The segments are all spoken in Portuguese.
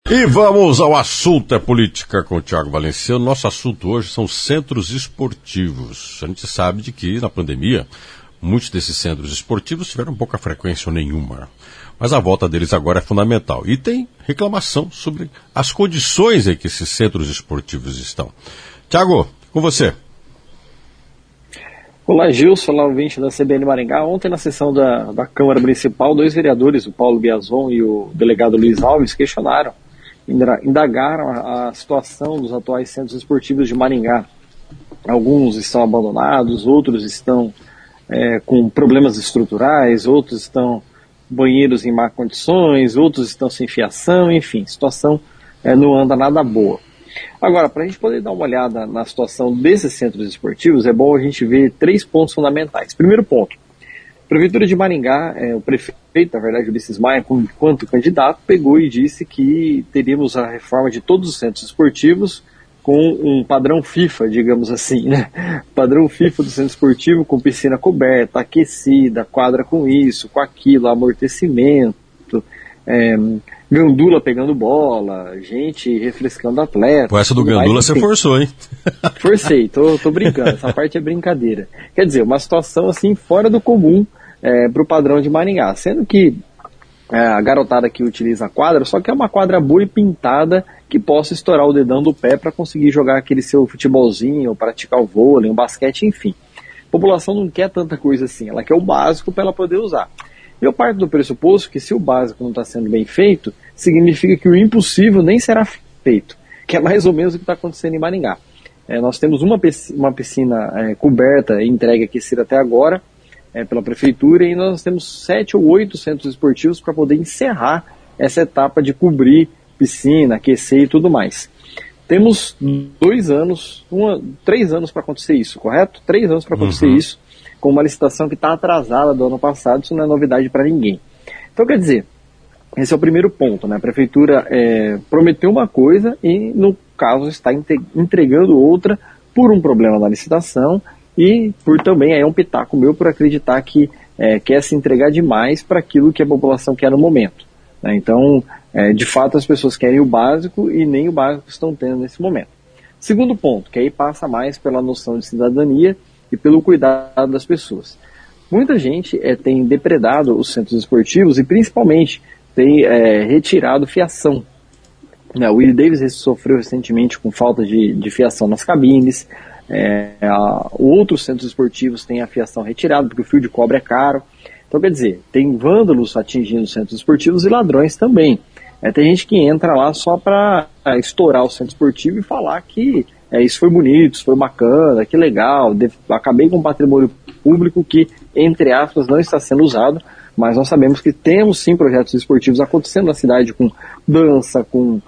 E vamos ao assunto é política com o Thiago Valenciano. Nosso assunto hoje são centros esportivos. A gente sabe de que na pandemia muitos desses centros esportivos tiveram pouca frequência ou nenhuma. Mas a volta deles agora é fundamental. E tem reclamação sobre as condições em que esses centros esportivos estão. Thiago, com você. Olá, Gilson, olá, ouvinte da CBN Maringá. Ontem, na sessão da Câmara Municipal, 2 vereadores, o Paulo Biazon e o delegado Luiz Alves, indagaram a situação dos atuais centros esportivos de Maringá. Alguns estão abandonados, outros estão com problemas estruturais, outros estão banheiros em má condições, outros estão sem fiação, enfim, a situação não anda nada boa. Agora, para a gente poder dar uma olhada na situação desses centros esportivos, é bom a gente ver 3 pontos fundamentais. Primeiro ponto, a Prefeitura de Maringá, o prefeito, na verdade, Ulisses Maia, enquanto candidato, pegou e disse que teríamos a reforma de todos os centros esportivos com um padrão FIFA, digamos assim, né? Padrão FIFA do centro esportivo com piscina coberta, aquecida, quadra com isso, com aquilo, amortecimento, gandula pegando bola, gente refrescando atleta. Pô, essa do gandula você forçou, hein? Forcei, tô brincando, essa parte é brincadeira. Quer dizer, uma situação assim fora do comum para o padrão de Maringá, sendo que a garotada que utiliza a quadra só quer uma quadra boa e pintada que possa estourar o dedão do pé para conseguir jogar aquele seu futebolzinho, ou praticar o vôlei, um basquete, enfim. A população não quer tanta coisa assim, ela quer o básico para ela poder usar. Eu parto do pressuposto que se o básico não está sendo bem feito, significa que o impossível nem será feito, que é mais ou menos o que está acontecendo em Maringá. Nós temos uma piscina coberta, entregue, aquecida até agora, pela Prefeitura, e nós temos 7 ou 8 centros esportivos para poder encerrar essa etapa de cobrir piscina, aquecer e tudo mais. Temos 3 anos para acontecer isso, correto? 3 anos para acontecer isso, com uma licitação que está atrasada do ano passado, isso não é novidade para ninguém. Então, quer dizer, esse é o primeiro ponto, né? A Prefeitura prometeu uma coisa e, no caso, está entregando outra por um problema na licitação e por também, um pitaco meu, por acreditar que quer se entregar demais para aquilo que a população quer no momento, né? Então, de fato, as pessoas querem o básico e nem o básico estão tendo nesse momento. Segundo ponto, que aí passa mais pela noção de cidadania e pelo cuidado das pessoas. Muita gente tem depredado os centros esportivos e principalmente tem retirado fiação. O Willie Davis sofreu recentemente com falta de fiação nas cabines. Outros centros esportivos têm a fiação retirada porque o fio de cobre é caro. Então, quer dizer, tem vândalos atingindo os centros esportivos e ladrões também. Tem gente que entra lá só para estourar o centro esportivo e falar que isso foi bonito, isso foi bacana, que legal, acabei com um patrimônio público que, entre aspas, não está sendo usado, mas nós sabemos que temos sim projetos esportivos acontecendo na cidade com dança, com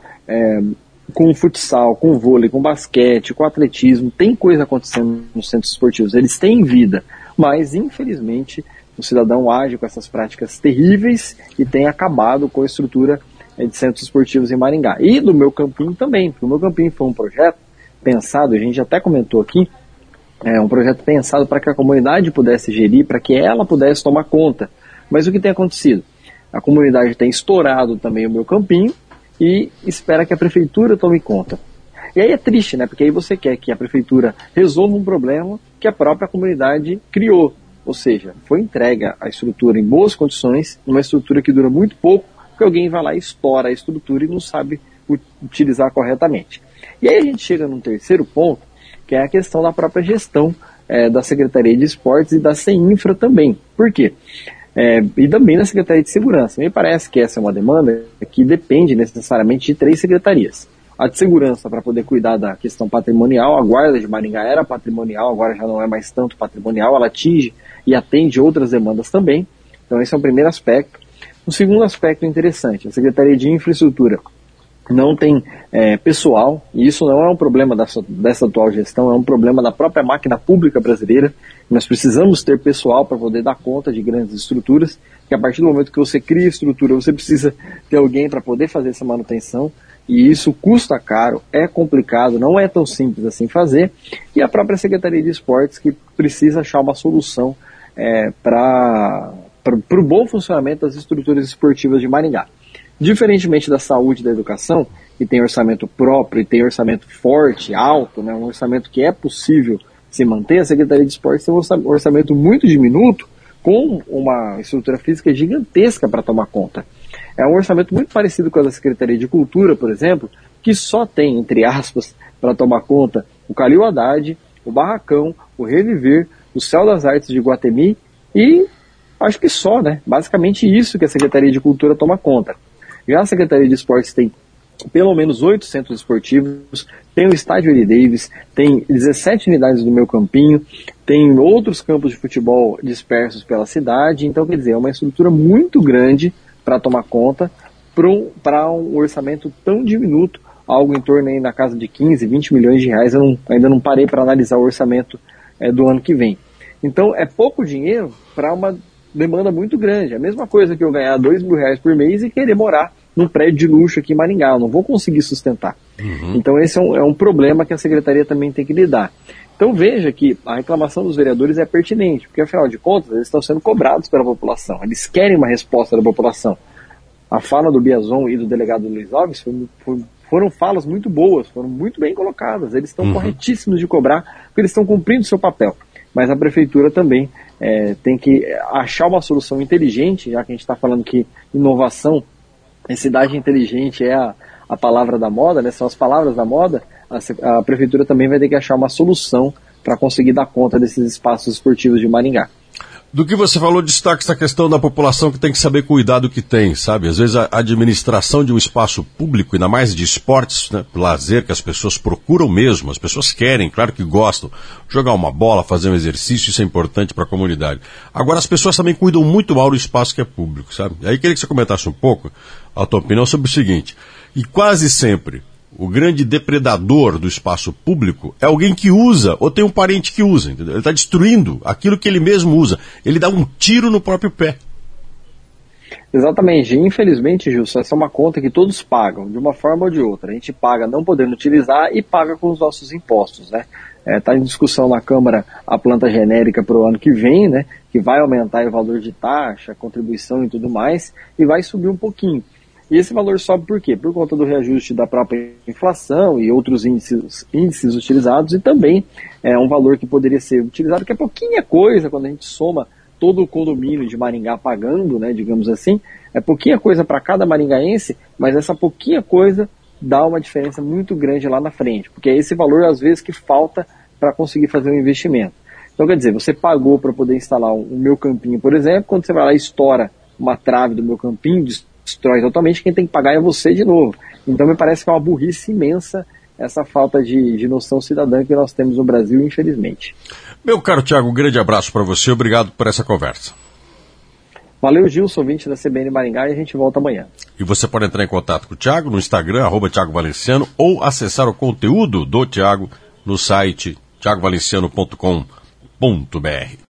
futsal, com vôlei, com basquete, com atletismo, tem coisa acontecendo nos centros esportivos, eles têm vida, mas infelizmente o cidadão age com essas práticas terríveis e tem acabado com a estrutura de centros esportivos em Maringá. E do meu campinho também, porque o meu campinho foi um projeto pensado, a gente até comentou aqui, um projeto pensado para que a comunidade pudesse gerir, para que ela pudesse tomar conta. Mas o que tem acontecido? A comunidade tem estourado também o meu campinho e espera que a prefeitura tome conta. E aí é triste, né? Porque aí você quer que a prefeitura resolva um problema que a própria comunidade criou. Ou seja, foi entregue a estrutura em boas condições, uma estrutura que dura muito pouco, porque alguém vai lá e estoura a estrutura e não sabe utilizar corretamente. E aí a gente chega num terceiro ponto, que é a questão da própria gestão da Secretaria de Esportes e da CEINFRA também. Por quê? E também da Secretaria de Segurança. Me parece que essa é uma demanda que depende necessariamente de 3 secretarias. A de Segurança para poder cuidar da questão patrimonial, a Guarda de Maringá era patrimonial, agora já não é mais tanto patrimonial, ela atinge e atende outras demandas também. Então esse é o primeiro aspecto. O segundo aspecto interessante, a Secretaria de Infraestrutura não tem pessoal, e isso não é um problema dessa atual gestão, é um problema da própria máquina pública brasileira. Nós precisamos ter pessoal para poder dar conta de grandes estruturas, que a partir do momento que você cria estrutura, você precisa ter alguém para poder fazer essa manutenção, e isso custa caro, é complicado, não é tão simples assim fazer, e a própria Secretaria de Esportes que precisa achar uma solução para o bom funcionamento das estruturas esportivas de Maringá. Diferentemente da saúde e da educação, que tem orçamento próprio e tem orçamento forte, alto, né, um orçamento que é possível se manter, a Secretaria de Esportes tem um orçamento muito diminuto, com uma estrutura física gigantesca para tomar conta. É um orçamento muito parecido com a da Secretaria de Cultura, por exemplo, que só tem, entre aspas, para tomar conta o Calil Haddad, o Barracão, o Reviver, o Céu das Artes de Iguatemi e acho que só, né? Basicamente isso que a Secretaria de Cultura toma conta. Já a Secretaria de Esportes tem pelo menos 8 centros esportivos, tem o Estádio Eri Davis, tem 17 unidades do Meu Campinho, tem outros campos de futebol dispersos pela cidade, então quer dizer, é uma estrutura muito grande para tomar conta para um orçamento tão diminuto, algo em torno aí na casa de 15, 20 milhões de reais, eu ainda não parei para analisar o orçamento do ano que vem. Então é pouco dinheiro para uma demanda muito grande, é a mesma coisa que eu ganhar R$2.000 por mês e querer morar num prédio de luxo aqui em Maringá, eu não vou conseguir sustentar. Então esse é um problema que a Secretaria também tem que lidar. Então veja que a reclamação dos vereadores é pertinente, porque afinal de contas eles estão sendo cobrados pela população, eles querem uma resposta da população. A fala do Biazon e do delegado Luiz Alves foram falas muito boas, foram muito bem colocadas, eles estão corretíssimos de cobrar, porque eles estão cumprindo o seu papel. Mas a prefeitura também tem que achar uma solução inteligente, já que a gente está falando que inovação, cidade inteligente é a palavra da moda, né? São as palavras da moda, a prefeitura também vai ter que achar uma solução para conseguir dar conta desses espaços esportivos de Maringá. Do que você falou, destaque essa questão da população que tem que saber cuidar do que tem, sabe? Às vezes a administração de um espaço público, ainda mais de esportes, né? Lazer, que as pessoas procuram mesmo, as pessoas querem, claro que gostam, jogar uma bola, fazer um exercício, isso é importante para a comunidade. Agora as pessoas também cuidam muito mal do espaço que é público, sabe? Aí queria que você comentasse um pouco a tua opinião sobre o seguinte, e quase sempre o grande depredador do espaço público é alguém que usa, ou tem um parente que usa, entendeu? Ele está destruindo aquilo que ele mesmo usa. Ele dá um tiro no próprio pé. Exatamente. Infelizmente, Gilson, essa é uma conta que todos pagam, de uma forma ou de outra. A gente paga não podendo utilizar e paga com os nossos impostos, né? Está em discussão na Câmara a planta genérica para o ano que vem, né? Que vai aumentar o valor de taxa, contribuição e tudo mais, e vai subir um pouquinho. E esse valor sobe por quê? Por conta do reajuste da própria inflação e outros índices utilizados, e também é um valor que poderia ser utilizado, que é pouquinha coisa quando a gente soma todo o condomínio de Maringá pagando, né, digamos assim, é pouquinha coisa para cada maringaense, mas essa pouquinha coisa dá uma diferença muito grande lá na frente, porque é esse valor às vezes que falta para conseguir fazer um investimento. Então quer dizer, você pagou para poder instalar o Meu Campinho, por exemplo, quando você vai lá e estoura uma trave do Meu Campinho, destrói totalmente, quem tem que pagar é você de novo. Então me parece que é uma burrice imensa essa falta de noção cidadã que nós temos no Brasil, infelizmente. Meu caro Thiago, um grande abraço para você, obrigado por essa conversa. Valeu, Gilson, ouvinte da CBN Maringá, e a gente volta amanhã. E você pode entrar em contato com o Thiago no Instagram, @Thiago Valenciano, ou acessar o conteúdo do Thiago no site thiagovalenciano.com.br.